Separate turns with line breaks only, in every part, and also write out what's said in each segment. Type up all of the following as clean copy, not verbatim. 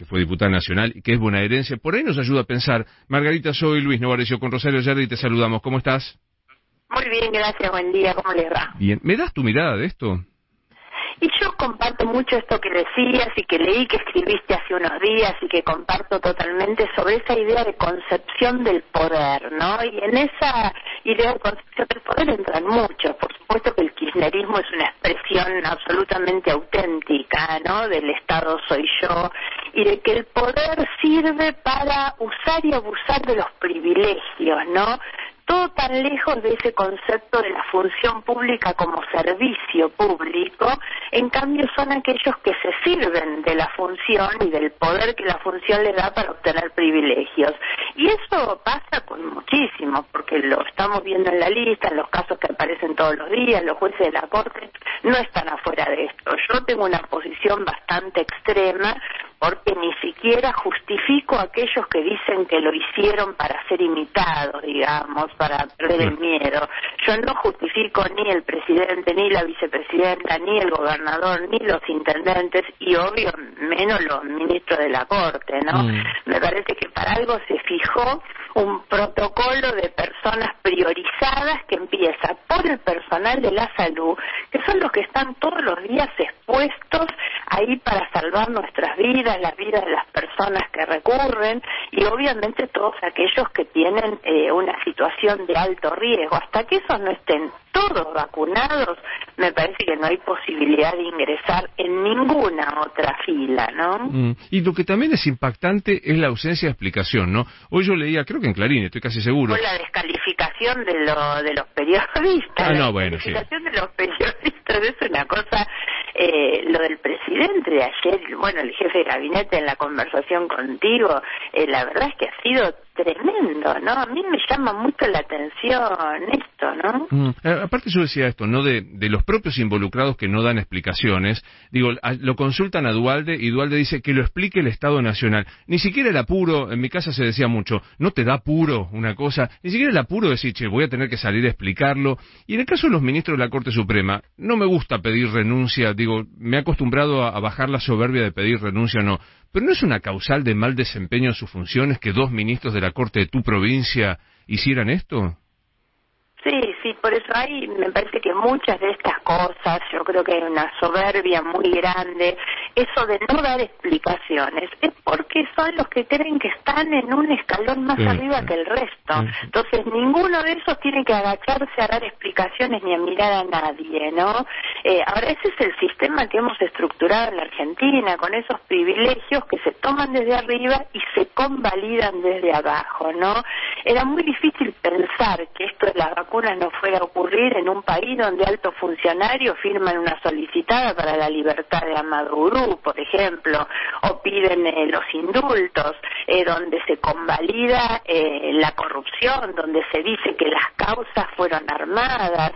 que fue diputada nacional y que es bonaerense, por ahí nos ayuda a pensar. Margarita, soy Luis Novarecio con Rosario Yardi y te saludamos. ¿Cómo estás?
Muy bien, gracias, buen día, ¿cómo les va?
Bien, ¿me das tu mirada de esto?
Y yo comparto mucho esto que decías y que leí que escribiste hace unos días y que comparto totalmente sobre esa idea de concepción del poder, ¿no? Y en esa idea de concepción del poder entran muchos. Por supuesto que el kirchnerismo es una expresión absolutamente auténtica, ¿no? Del Estado soy yo y de que el poder sirve para usar y abusar de los privilegios, ¿no? Todo tan lejos de ese concepto de la función pública como servicio público, en cambio son aquellos que se sirven de la función y del poder que la función les da para obtener privilegios. Y eso pasa con muchísimo, porque lo estamos viendo en la lista, en los casos que aparecen todos los días, los jueces de la Corte no están afuera de esto. Yo tengo una posición bastante extrema, porque ni siquiera justifico a aquellos que dicen que lo hicieron para ser imitados, digamos, para perder el miedo. Yo no justifico ni el presidente, ni la vicepresidenta, ni el gobernador, ni los intendentes, y obvio menos los ministros de la Corte, ¿no? Me parece que para algo se fijó un protocolo de personas priorizadas que empieza por el personal de la salud, que son los que están todos los días expuestos ahí para salvar nuestras vidas, las vidas de las personas que recurren, y obviamente todos aquellos que tienen una situación de alto riesgo. Hasta que esos no estén todos vacunados, me parece que no hay posibilidad de ingresar en ninguna otra fila, ¿no?
Y lo que también es impactante es la ausencia de explicación, ¿no? Hoy yo leía, creo que en Clarín, estoy casi seguro.
Con la descalificación de los periodistas.
No, bueno, sí.
La descalificación de los periodistas es una cosa. Lo del presidente de ayer, bueno, el jefe de gabinete en la conversación contigo, la verdad es que ha sido tremendo, ¿no? A mí me llama mucho la atención esto, ¿no?
Aparte yo decía esto, ¿no? De los propios involucrados que no dan explicaciones. Digo, lo consultan a Duhalde y Duhalde dice que lo explique el Estado Nacional. Ni siquiera el apuro, en mi casa se decía mucho, no te da apuro una cosa, ni siquiera el apuro de decir, che, voy a tener que salir a explicarlo. Y en el caso de los ministros de la Corte Suprema, no me gusta pedir renuncia, digo, me he acostumbrado a bajar la soberbia de pedir renuncia o no. Pero ¿no es una causal de mal desempeño en sus funciones que dos ministros de la Corte de tu provincia hicieran esto?
Sí, por eso me parece que muchas de estas cosas, yo creo que hay una soberbia muy grande, eso de no dar explicaciones, es porque son los que creen que están en un escalón más arriba que el resto. Entonces ninguno de esos tiene que agacharse a dar explicaciones ni a mirar a nadie, ¿no? Ahora ese es el sistema que hemos estructurado en la Argentina, con esos privilegios que se toman desde arriba y se convalidan desde abajo, ¿no? Era muy difícil pensar que esto de las vacunas no fuera a ocurrir en un país donde altos funcionarios firman una solicitada para la libertad de Amadou Gurú, por ejemplo, o piden los indultos, donde se convalida la corrupción, donde se dice que las causas fueron armadas,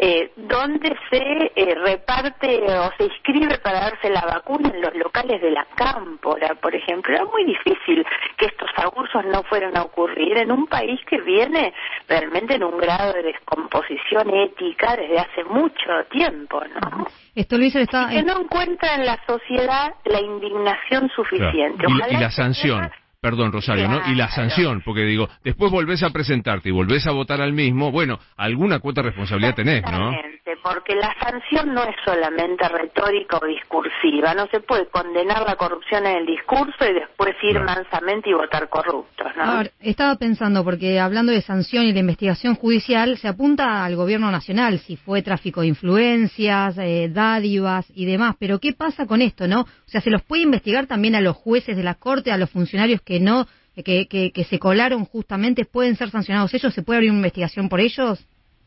donde se reparte o se inscribe para darse la vacuna en los locales de la Cámpora, por ejemplo. Era muy difícil que estos abusos no fueran a ocurrir en un país que viene realmente en un grado de descomposición ética desde hace mucho tiempo, ¿no?
Esto, Luis, está...
Y que no encuentra en la sociedad la indignación suficiente.
Claro. Y la sanción. Perdón, Rosario,
claro,
¿no? Y la sanción, porque digo, después volvés a presentarte y volvés a votar al mismo, bueno, alguna cuota de responsabilidad tenés, ¿no?
Porque la sanción no es solamente retórica o discursiva, no se puede condenar la corrupción en el discurso y después ir mansamente y votar corruptos, ¿no?
Ahora, estaba pensando, porque hablando de sanción y de investigación judicial, se apunta al gobierno nacional, si fue tráfico de influencias, dádivas y demás, pero ¿qué pasa con esto, no? O sea, ¿se los puede investigar también a los jueces de la Corte, a los funcionarios que no, que se colaron justamente? ¿Pueden ser sancionados ellos? ¿Se puede abrir una investigación por ellos?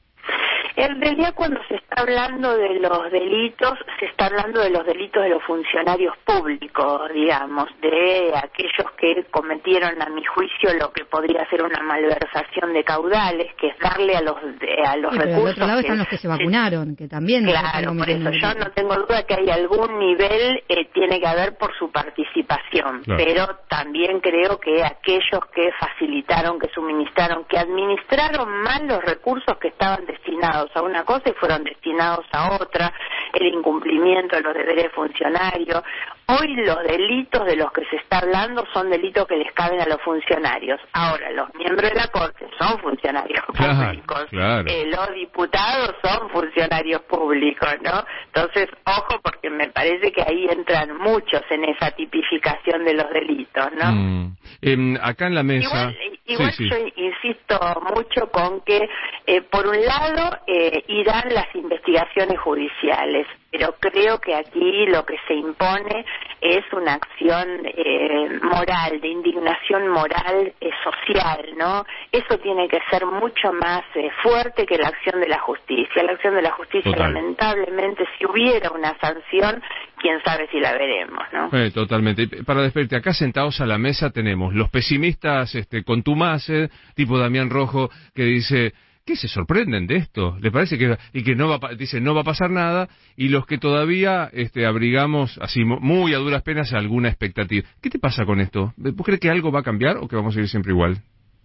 En realidad, cuando se está hablando de los delitos, se está hablando de los delitos de los funcionarios públicos, digamos, de aquellos que cometieron, a mi juicio, lo que podría ser una malversación de caudales, que es darle a los recursos.
Pero al otro lado están los que se vacunaron, que también...
Claro, por eso yo no tengo duda que hay algún nivel, tiene que haber por su participación, pero también creo que aquellos que facilitaron, que suministraron, que administraron mal los recursos que estaban destinados a una cosa y fueron destinados a otra, el incumplimiento de los deberes funcionarios, Hoy los delitos de los que se está hablando son delitos que les caben a los funcionarios. Ahora, los miembros de la Corte son funcionarios públicos.
Claro.
Los diputados son funcionarios públicos, ¿no? Entonces, ojo, porque me parece que ahí entran muchos en esa tipificación de los delitos, ¿no?
Acá en la mesa...
Igual
sí.
Yo insisto mucho con que, por un lado, irán las investigaciones judiciales, pero creo que aquí lo que se impone es una acción moral, de indignación moral, social, ¿no? Eso tiene que ser mucho más fuerte que la acción de la justicia. La acción de la justicia,
Total.
Lamentablemente, si hubiera una sanción, quién sabe si la veremos, ¿no?
Totalmente. Para despedirte, acá sentados a la mesa tenemos los pesimistas contumaces, tipo Damián Rojo, que dice... ¿Qué se sorprenden de esto? ¿Les parece que no va a pasar nada? Y los que todavía abrigamos así muy a duras penas alguna expectativa. ¿Qué te pasa con esto? ¿Vos crees que algo va a cambiar o que vamos a ir siempre igual?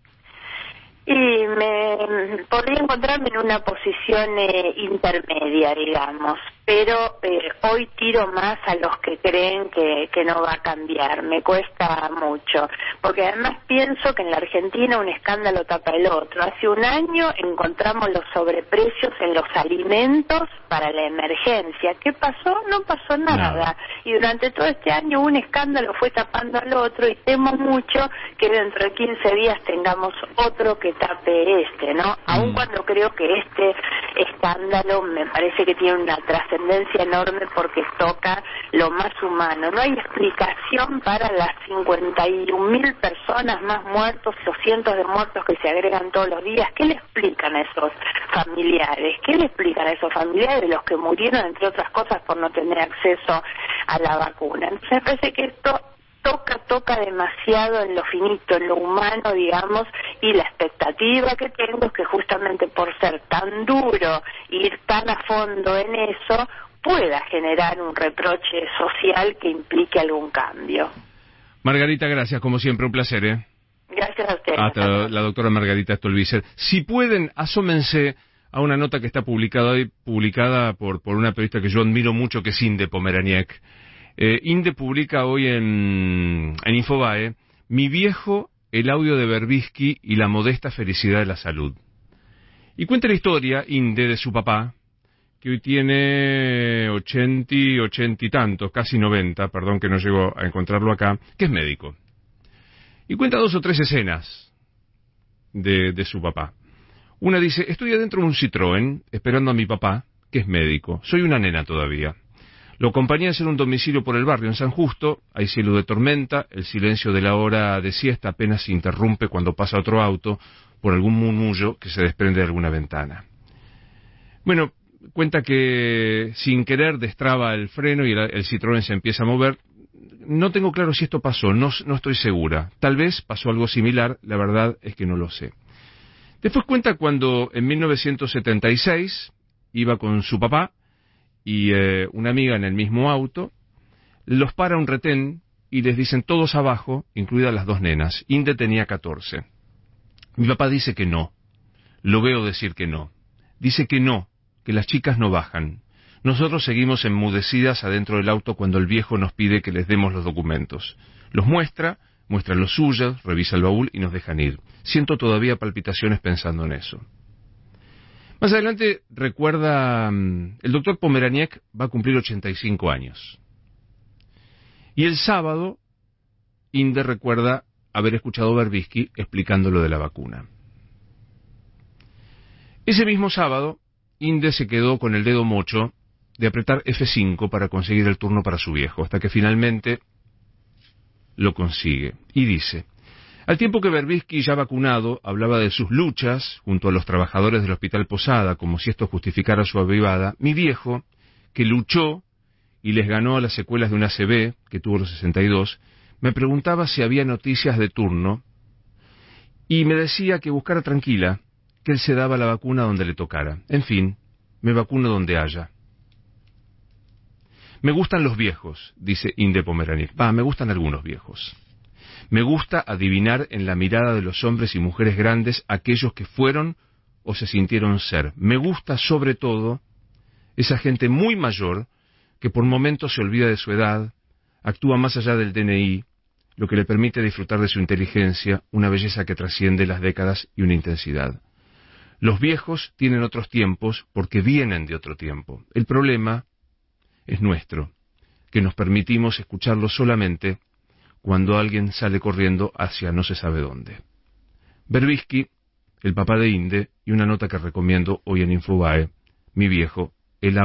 Y podría encontrarme en una posición intermedia, digamos, pero hoy tiro más a los que creen que no va a cambiar. Me cuesta mucho, porque además pienso que en la Argentina un escándalo tapa el otro. Hace un año encontramos los sobreprecios en los alimentos para la emergencia. ¿Qué pasó? No pasó nada. Y durante todo este año un escándalo fue tapando al otro, y temo mucho que dentro de 15 días tengamos otro que tape ¿no? Aun cuando creo que este escándalo me parece que tiene una trascendencia enorme porque toca lo más humano. No hay explicación para las 51.000 personas más muertos, los cientos de muertos que se agregan todos los días. ¿Qué le explican a esos familiares? ¿Qué le explican a esos familiares de los que murieron, entre otras cosas, por no tener acceso a la vacuna? Entonces me parece que esto toca demasiado en lo finito, en lo humano, digamos, y la expectativa que tengo es que justamente por ser tan duro, ir tan a fondo en eso, pueda generar un reproche social que implique algún cambio.
Margarita, gracias, como siempre, un placer, ¿eh?
Gracias a ustedes.
Hasta la doctora Margarita Stolbizer. Si pueden, asómense a una nota que está publicada hoy, publicada por una periodista que yo admiro mucho, que es Inde Pomeraniec. Inde publica hoy en Infobae, Mi viejo, el audio de Berbisky y la modesta felicidad de la salud. Y cuenta la historia, Inde, de su papá, que hoy tiene 80 y tantos, casi 90, perdón que no llego a encontrarlo acá, que es médico. Y cuenta 2 o 3 escenas de su papá. Una dice, estoy adentro de un Citroën, esperando a mi papá, que es médico. Soy una nena todavía. Lo acompañé a hacer un domicilio por el barrio en San Justo, hay cielo de tormenta, el silencio de la hora de siesta apenas se interrumpe cuando pasa otro auto por algún murmullo que se desprende de alguna ventana. Bueno, cuenta que sin querer destraba el freno y el Citroën se empieza a mover. No tengo claro si esto pasó, no estoy segura. Tal vez pasó algo similar, la verdad es que no lo sé. Después cuenta cuando en 1976 iba con su papá y una amiga en el mismo auto, los para un retén y les dicen todos abajo, incluidas las 2 nenas. Inde tenía 14. Mi papá dice que no. Lo veo decir que no. Dice que no, que las chicas no bajan. Nosotros seguimos enmudecidas adentro del auto cuando el viejo nos pide que les demos los documentos. Los muestra los suyos, revisa el baúl y nos dejan ir. Siento todavía palpitaciones pensando en eso. Más adelante recuerda, el doctor Pomeraniec va a cumplir 85 años. Y el sábado, Inde recuerda haber escuchado a Berbisky explicando lo de la vacuna. Ese mismo sábado, Inde se quedó con el dedo mocho de apretar F5 para conseguir el turno para su viejo, hasta que finalmente lo consigue. Y dice, al tiempo que Berbisky, ya vacunado, hablaba de sus luchas junto a los trabajadores del Hospital Posada, como si esto justificara su avivada, mi viejo, que luchó y les ganó a las secuelas de una ACV, que tuvo los 62, me preguntaba si había noticias de turno, y me decía que buscara tranquila, que él se daba la vacuna donde le tocara. En fin, me vacuno donde haya. Me gustan los viejos, dice Inde Pomeraniec. Me gustan algunos viejos. Me gusta adivinar en la mirada de los hombres y mujeres grandes aquellos que fueron o se sintieron ser. Me gusta, sobre todo, esa gente muy mayor que por momentos se olvida de su edad, actúa más allá del DNI, lo que le permite disfrutar de su inteligencia, una belleza que trasciende las décadas y una intensidad. Los viejos tienen otros tiempos porque vienen de otro tiempo. El problema es nuestro, que nos permitimos escucharlo solamente cuando alguien sale corriendo hacia no se sabe dónde. Berbisky, el papá de Inde, y una nota que recomiendo hoy en Infobae, Mi viejo